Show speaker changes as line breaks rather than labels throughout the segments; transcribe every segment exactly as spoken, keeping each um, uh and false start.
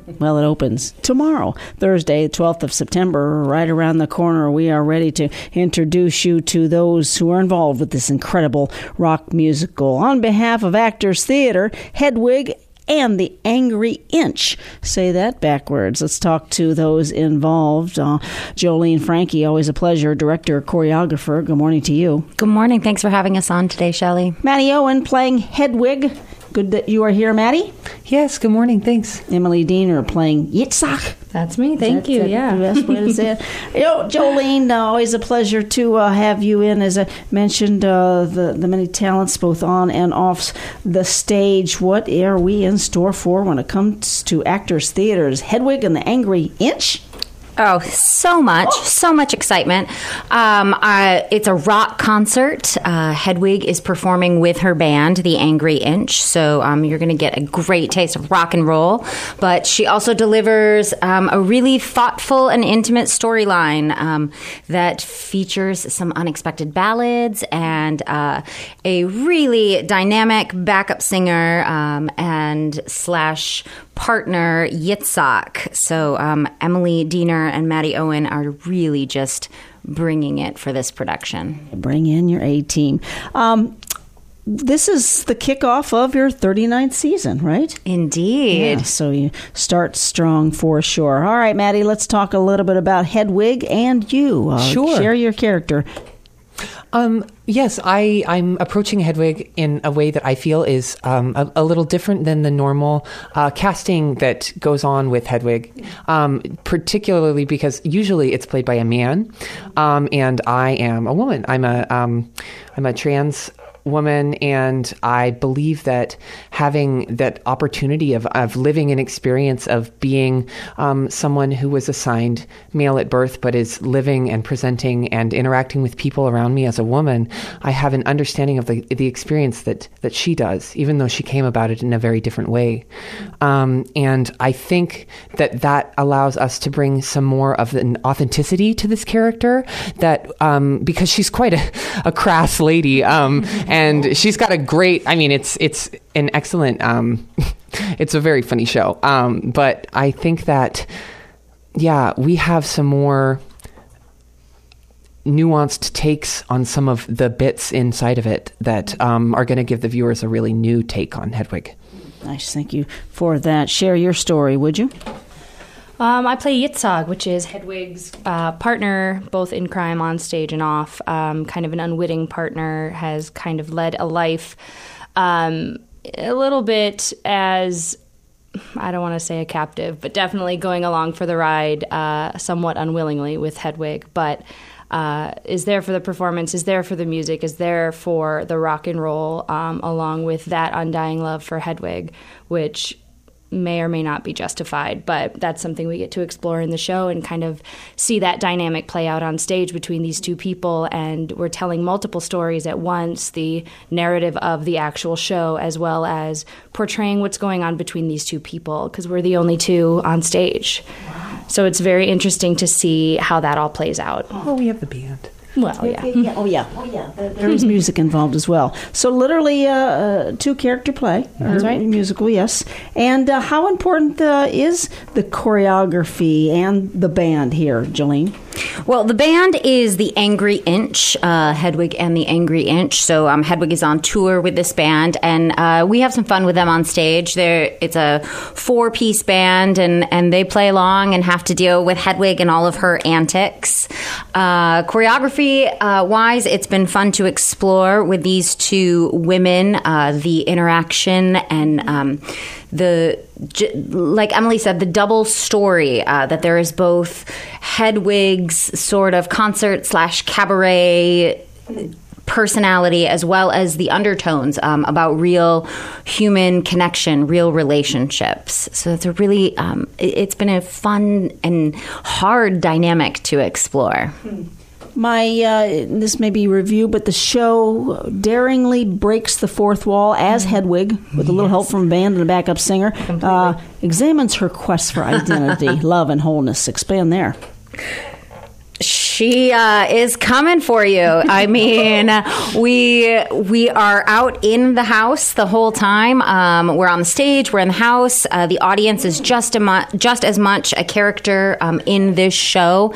Well, it opens tomorrow, Thursday, twelfth of September, right around the corner. We are ready to introduce you to those who are involved with this incredible rock musical. On behalf of Actors Theatre, Hedwig and the Angry Inch. Say that backwards. Let's talk to those involved. Uh, Jolene Frankie, always a pleasure. Director, choreographer. Good morning to you.
Good morning. Thanks for having us on today, Shelley.
Maddie Owen playing Hedwig. Good that you are here, Maddie.
Yes, good morning. Thanks.
Emily Diener playing Yitzhak.
That's me. Thank
that,
you.
That
yeah.
The best way to say it. You know, Jolene, uh, always a pleasure to uh, have you in. As I mentioned, uh, the, the many talents both on and off the stage. What are we in store for when it comes to Actors Theatre's Hedwig and the Angry Inch?
Oh, so much, so much excitement. Um, uh, it's a rock concert. Uh, Hedwig is performing with her band, The Angry Inch, so um, you're going to get a great taste of rock and roll. But she also delivers um, a really thoughtful and intimate storyline um, that features some unexpected ballads and uh, a really dynamic backup singer um, and slash partner, Yitzhak. So um, Emily Diener and Maddie Owen are really just bringing it for this production.
Bring in your A-team. Um, this is the kickoff of your thirty-ninth season, right?
Indeed.
Yeah, so you start strong for sure. All right, Maddie, let's talk a little bit about Hedwig and you. Uh,
sure.
Share your character.
Um, yes, I, I'm approaching Hedwig in a way that I feel is um, a, a little different than the normal uh, casting that goes on with Hedwig, um, particularly because usually it's played by a man, um, and I am a woman. I'm a um, I'm a trans woman, and I believe that having that opportunity of, of living an experience of being um, someone who was assigned male at birth but is living and presenting and interacting with people around me as a woman, I have an understanding of the the experience that, that she does, even though she came about it in a very different way. Um, and I think that that allows us to bring some more of an authenticity to this character, that um, because she's quite a, a crass lady, um, and she's got a great, I mean, it's it's an excellent, um, it's a very funny show. Um, but I think that, yeah, we have some more nuanced takes on some of the bits inside of it that um, are going to give the viewers a really new take on Hedwig.
Nice, thank you for that. Share your story, would you?
Um, I play Yitzhak, which is Hedwig's uh, partner, both in crime, on stage and off. Um, kind of an unwitting partner, has kind of led a life um, a little bit as, I don't want to say a captive, but definitely going along for the ride uh, somewhat unwillingly with Hedwig, but uh, is there for the performance, is there for the music, is there for the rock and roll, um, along with that undying love for Hedwig, which may or may not be justified, but that's something we get to explore in the show and kind of see that dynamic play out on stage between these two people. And we're telling multiple stories at once, the narrative of the actual show, as well as portraying what's going on between these two people, because we're the only two on stage. Wow. So it's very interesting to see how that all plays out.
Oh, we have the band.
Well, yeah.
yeah. Oh, yeah. Oh, yeah. There is music involved as well. So literally a uh, uh, two-character play.
That's right.
Musical, yes. And uh, how important uh, is the choreography and the band here, Jolene?
Well, the band is the Angry Inch, uh, Hedwig and the Angry Inch. So um, Hedwig is on tour with this band, and uh, we have some fun with them on stage. They're, it's a four-piece band, and, and they play along and have to deal with Hedwig and all of her antics. Uh, choreography-wise, uh, it's been fun to explore with these two women, uh, the interaction and um, the, like Emily said, the double story, uh, that there is both Hedwig's sort of concert slash cabaret personality, as well as the undertones um, about real human connection, real relationships. So it's a really, um, it's been a fun and hard dynamic to explore.
My, uh, this may be review, but the show daringly breaks the fourth wall as Hedwig, with a little
Yes.
help from a band and a backup singer, uh, examines her quest for identity, love, and wholeness. Expand there.
She uh, is coming for you. I mean, we we are out in the house the whole time. Um, we're on the stage. We're in the house. Uh, the audience is just a mu- just as much a character um, in this show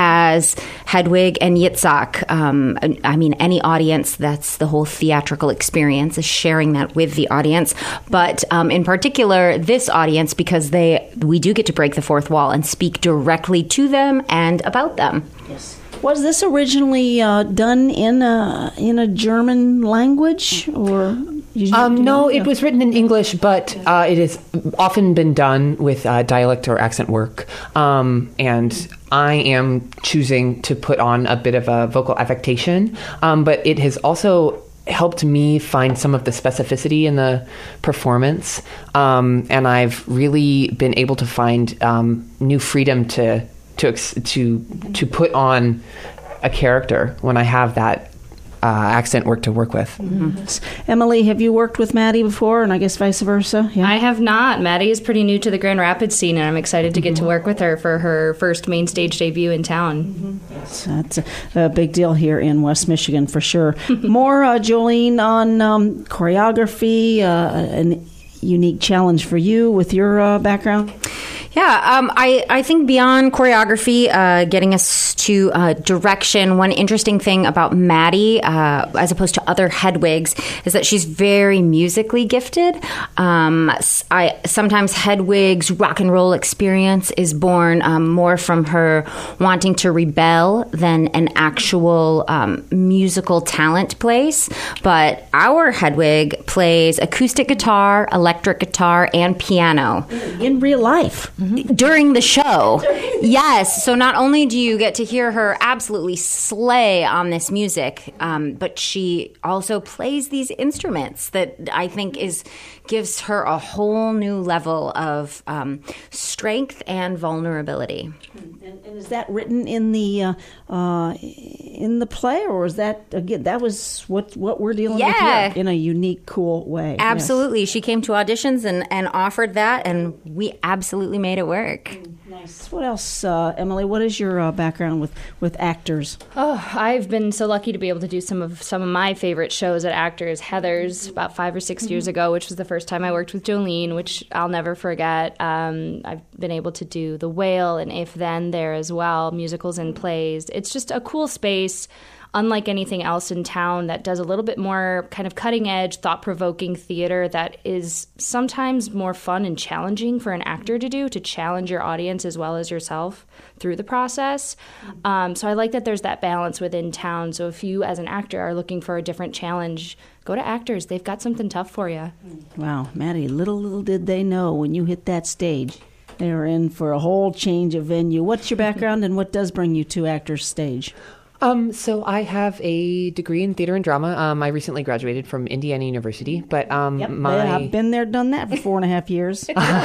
as Hedwig and Yitzhak. Um, I mean, any audience, that's the whole theatrical experience, is sharing that with the audience. But um, in particular, this audience, because they we do get to break the fourth wall and speak directly to them and about them.
Yes. Was this originally uh, done in a in a German language, or? You,
Um,
you
no,
know?
it was written in English, but uh, it has often been done with uh, dialect or accent work. Um, and I am choosing to put on a bit of a vocal affectation, um, but it has also helped me find some of the specificity in the performance. Um, and I've really been able to find um, new freedom to to ex- to to put on a character when I have that Uh, accent work to work with.
Mm-hmm. Emily, have you worked with Maddie before, and I guess vice versa? Yeah.
I have not. Maddie is pretty new to the Grand Rapids scene, and I'm excited to get to work with her for her first main stage debut in town.
Mm-hmm. Yes, that's a, a big deal here in West Michigan for sure. More, uh, Jolene, on um, choreography, uh, an unique challenge for you with your uh, background?
Yeah, um, I, I think beyond choreography, uh, getting us to uh, direction, one interesting thing about Maddie, uh, as opposed to other Hedwigs, is that she's very musically gifted. Um, I sometimes Hedwig's rock and roll experience is born um, more from her wanting to rebel than an actual um, musical talent place. But our Hedwig plays acoustic guitar, electric guitar, and piano.
In real life.
Mm-hmm. During the show. Yes. So not only do you get to hear her absolutely slay on this music, um, but she also plays these instruments that I think is gives her a whole new level of um, strength and vulnerability.
And, and is that written in the uh, uh, in the play, or is that again that was what what we're dealing
Yeah.
with here in a unique, cool way?
Absolutely.
Yes.
She came to auditions and, and offered that, and we absolutely made it work.
Nice. What else, uh, Emily? What is your uh, background with, with actors?
Oh, I've been so lucky to be able to do some of some of my favorite shows at Actors. Heathers about five or six mm-hmm. years ago, which was the first time I worked with Jolene, which I'll never forget. Um, I've been able to do The Whale and If Then there as well, musicals and plays. It's just a cool space, unlike anything else in town, that does a little bit more kind of cutting-edge, thought-provoking theater that is sometimes more fun and challenging for an actor to do, to challenge your audience as well as yourself through the process. Um, so I like that there's that balance within town. So if you, as an actor, are looking for a different challenge, go to Actors. They've got something tough for you.
Wow, Maddie, little, little did they know when you hit that stage, they were in for a whole change of venue. What's your background, and what does bring you to Actors stage?
Um, so I have a degree in theater and drama. Um, I recently graduated from Indiana University, but um,
yep,
my
I've been there, done that for four and a half years.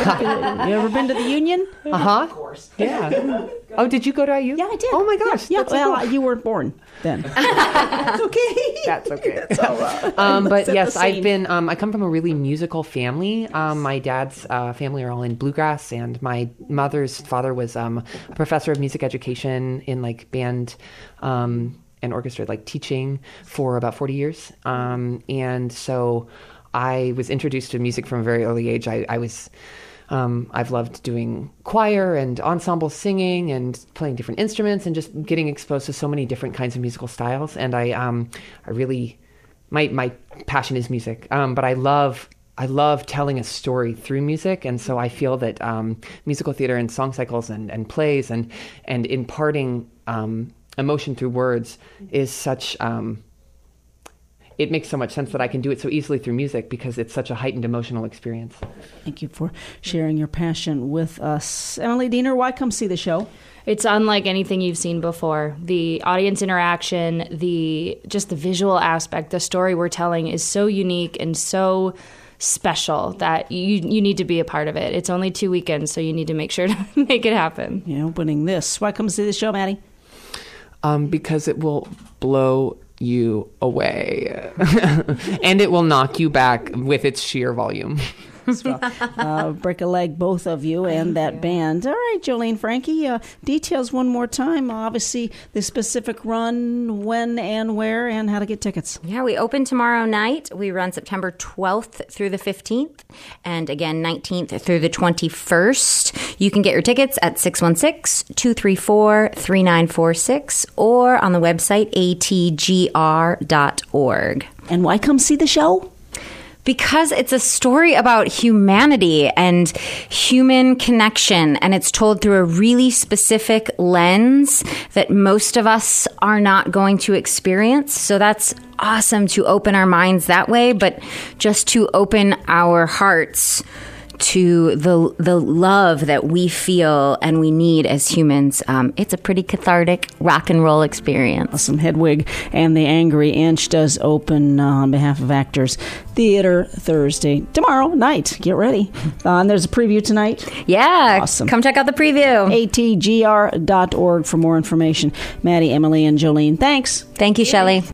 You ever been to the Union?
Uh huh. Of course. Yeah. Oh, did you go to I U?
Yeah, I did.
Oh my gosh.
Yeah.
That's so
Well,
cool.
you weren't born then. That's okay.
That's okay.
That's all right.
Um, but
Set
yes,
the
I've
scene.
been. Um, I come from a really musical family. Um, my dad's uh, family are all in bluegrass, and my mother's father was um, a professor of music education in like band. Um, and orchestra, like teaching for about forty years. Um, and so I was introduced to music from a very early age. I, I was, um, I've loved doing choir and ensemble singing and playing different instruments and just getting exposed to so many different kinds of musical styles. And I, um, I really, my, my passion is music. Um, but I love, I love telling a story through music. And so I feel that, um, musical theater and song cycles and, and plays and, and imparting, um, emotion through words is such, um, it makes so much sense that I can do it so easily through music because it's such a heightened emotional experience.
Thank you for sharing your passion with us. Emily Diener, why come see the show?
It's unlike anything you've seen before. The audience interaction, the just the visual aspect, the story we're telling is so unique and so special that you you need to be a part of it. It's only two weekends, so you need to make sure to make it happen.
Yeah, opening this. Why come see the show, Maddie?
Um, because it will blow you away and it will knock you back with its sheer volume.
So, uh, break a leg, both of you, and that band. All right, Jolene, Frankie, uh, details one more time. Obviously, the specific run, when and where, and how to get tickets.
Yeah, we open tomorrow night. We run September twelfth through the fifteenth, and again, nineteenth through the twenty-first. You can get your tickets at six one six, two three four, three nine four six or on the website a t g r dot org.
And why come see the show?
Because it's a story about humanity and human connection, and it's told through a really specific lens that most of us are not going to experience. So that's awesome to open our minds that way, but just to open our hearts to the the love that we feel and we need as humans. Um, it's a pretty cathartic rock and roll experience.
Awesome. Hedwig and the Angry Inch does open uh, on behalf of Actors Theater Thursday, tomorrow night. Get ready. Uh, and there's a preview tonight.
Yeah.
Awesome.
Come check out the preview.
a t g r dot org for more information. Maddie, Emily, and Jolene, thanks.
Thank you, Shelley.